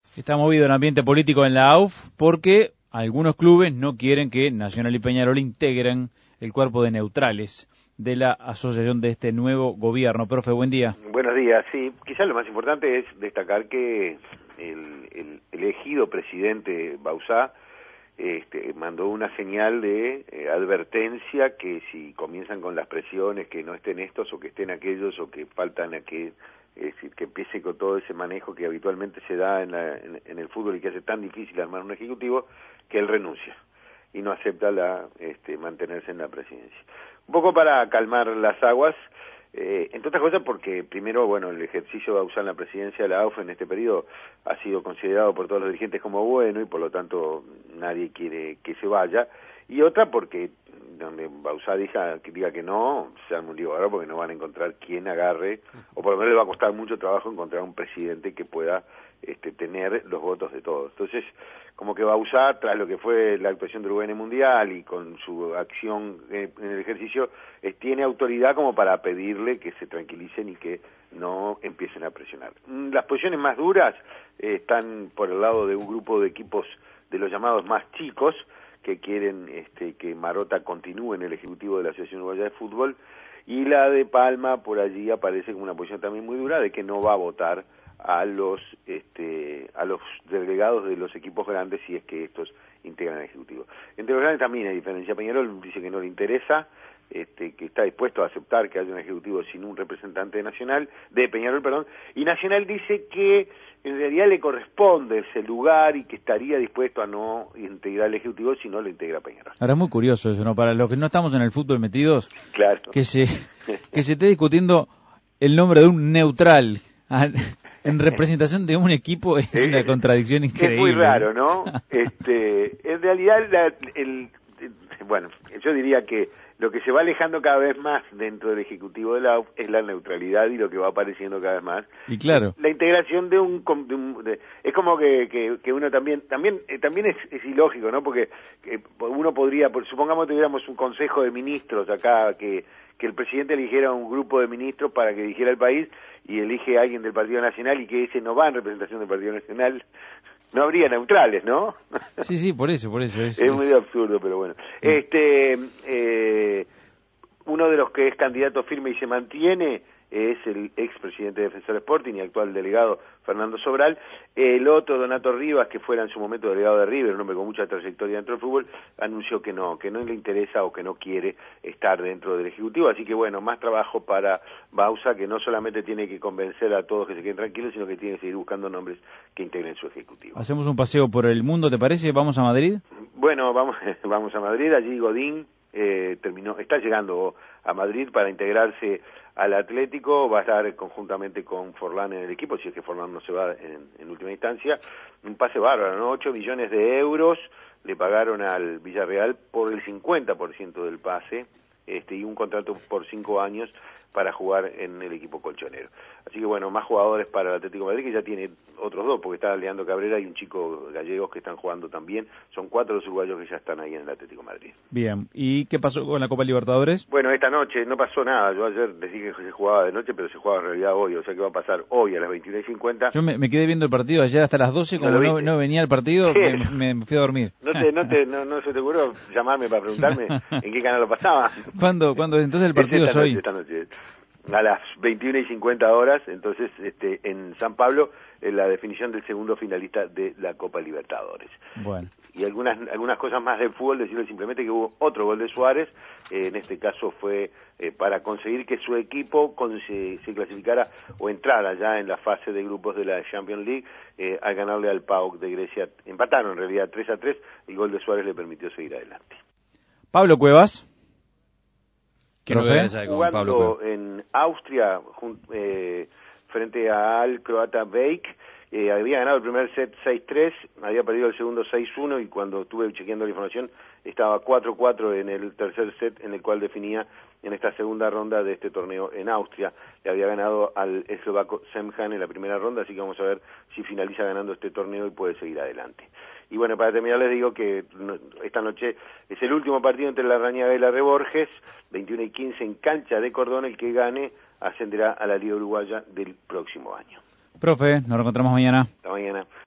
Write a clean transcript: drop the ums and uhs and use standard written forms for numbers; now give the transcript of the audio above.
Está movido el ambiente político en la AUF porque algunos clubes no quieren que Nacional y Peñarol integren el cuerpo de neutrales de la asociación de este nuevo gobierno. Profe, buen día. Buenos días. Sí, quizás lo más importante es destacar que el elegido presidente Bauzá mandó una señal de advertencia que si comienzan con las presiones, que no estén estos o que estén aquellos o que faltan aquellos, es decir, que empiece con todo ese manejo que habitualmente se da en el fútbol y que hace tan difícil armar un ejecutivo, que él renuncia y no acepta mantenerse en la presidencia. Un poco para calmar las aguas, entre otras cosas porque primero, bueno, el ejercicio de Bauzá en la presidencia de la AUF en este periodo ha sido considerado por todos los dirigentes como bueno y por lo tanto nadie quiere que se vaya, y otra porque donde Bauzá diga que no, se han murido ahora porque no van a encontrar quién agarre, o por lo menos le va a costar mucho trabajo encontrar un presidente que pueda tener los votos de todos. Entonces, como que Bauzá, tras lo que fue la actuación del UN Mundial y con su acción en el ejercicio, tiene autoridad como para pedirle que se tranquilicen y que no empiecen a presionar. Las posiciones más duras están por el lado de un grupo de equipos de los llamados más chicos, que quieren que Marota continúe en el ejecutivo de la Asociación Uruguaya de Fútbol, y la de Palma por allí aparece como una posición también muy dura de que no va a votar a los delegados de los equipos grandes si es que estos integran el ejecutivo. Entre los grandes también hay diferencia. Peñarol dice que no le interesa, que está dispuesto a aceptar que haya un ejecutivo sin un representante nacional, de Peñarol, perdón, y Nacional dice que en realidad le corresponde ese lugar y que estaría dispuesto a no integrar el ejecutivo si no lo integra Peñarol. Ahora es muy curioso eso, ¿no? Para los que no estamos en el fútbol metidos, claro, que se esté discutiendo el nombre de un neutral en representación de un equipo es una contradicción increíble. Es muy raro, ¿no? En realidad, bueno, yo diría que lo que se va alejando cada vez más dentro del Ejecutivo de la AUF es la neutralidad y lo que va apareciendo cada vez más. Y claro. La integración es como que uno también es ilógico, ¿no? Porque uno podría, supongamos que tuviéramos un consejo de ministros acá, que el presidente eligiera un grupo de ministros para que dirigiera el país y elige a alguien del Partido Nacional y que ese no va en representación del Partido Nacional. No habría neutrales, ¿no? Sí, por eso. Es muy absurdo, pero bueno. Uno de los que es candidato firme y se mantiene es el expresidente de Defensor Sporting y actual delegado Fernando Sobral. El otro, Donato Rivas, que fuera en su momento delegado de River, un hombre con mucha trayectoria dentro del fútbol, anunció que no le interesa o que no quiere estar dentro del Ejecutivo. Así que bueno, más trabajo para Bauzá, que no solamente tiene que convencer a todos que se queden tranquilos, sino que tiene que seguir buscando nombres que integren su Ejecutivo. Hacemos un paseo por el mundo, ¿te parece? ¿Vamos a Madrid? Bueno, vamos a Madrid. Allí Godín está llegando a Madrid para integrarse al Atlético, va a estar conjuntamente con Forlán en el equipo, si es que Forlán no se va en última instancia. Un pase bárbaro, ¿no? 8 millones de euros le pagaron al Villarreal por el 50% del pase, y un contrato por 5 años para jugar en el equipo colchonero. Así que bueno, más jugadores para el Atlético de Madrid, que ya tiene otros dos, porque está Leandro Cabrera y un chico gallegos que están jugando también. Son 4 los uruguayos que ya están ahí en el Atlético de Madrid. Bien, ¿y qué pasó con la Copa Libertadores? Bueno, esta noche no pasó nada. Yo ayer les dije que se jugaba de noche, pero se juega en realidad hoy, o sea que va a pasar hoy a las 21:50. Yo me quedé viendo el partido ayer hasta las 12, como no venía el partido, me fui a dormir. ¿No se te ocurrió llamarme para preguntarme en qué canal lo pasaba? ¿Cuándo? Entonces el partido es hoy. Esta noche. A las 21:50 entonces en San Pablo, la definición del segundo finalista de la Copa Libertadores. Bueno. Y algunas cosas más del fútbol, decirle simplemente que hubo otro gol de Suárez, en este caso fue para conseguir que su equipo se clasificara o entrara ya en la fase de grupos de la Champions League, al ganarle al PAOK de Grecia. Empataron en realidad 3-3, el gol de Suárez le permitió seguir adelante. Pablo Cuevas. Jugando en Austria frente al croata Bejk, había ganado el primer set 6-3, había perdido el segundo 6-1 y cuando estuve chequeando la información estaba 4-4 en el tercer set, en el cual definía en esta segunda ronda de este torneo en Austria. Le había ganado al eslovaco Semjan en la primera ronda, así que vamos a ver si finaliza ganando este torneo y puede seguir adelante. Y bueno, para terminar les digo que esta noche es el último partido entre la Rañaga y la Reborges, 21:15 en cancha de Cordón. El que gane ascenderá a la Liga Uruguaya del próximo año. Profe, nos reencontramos mañana. Hasta mañana.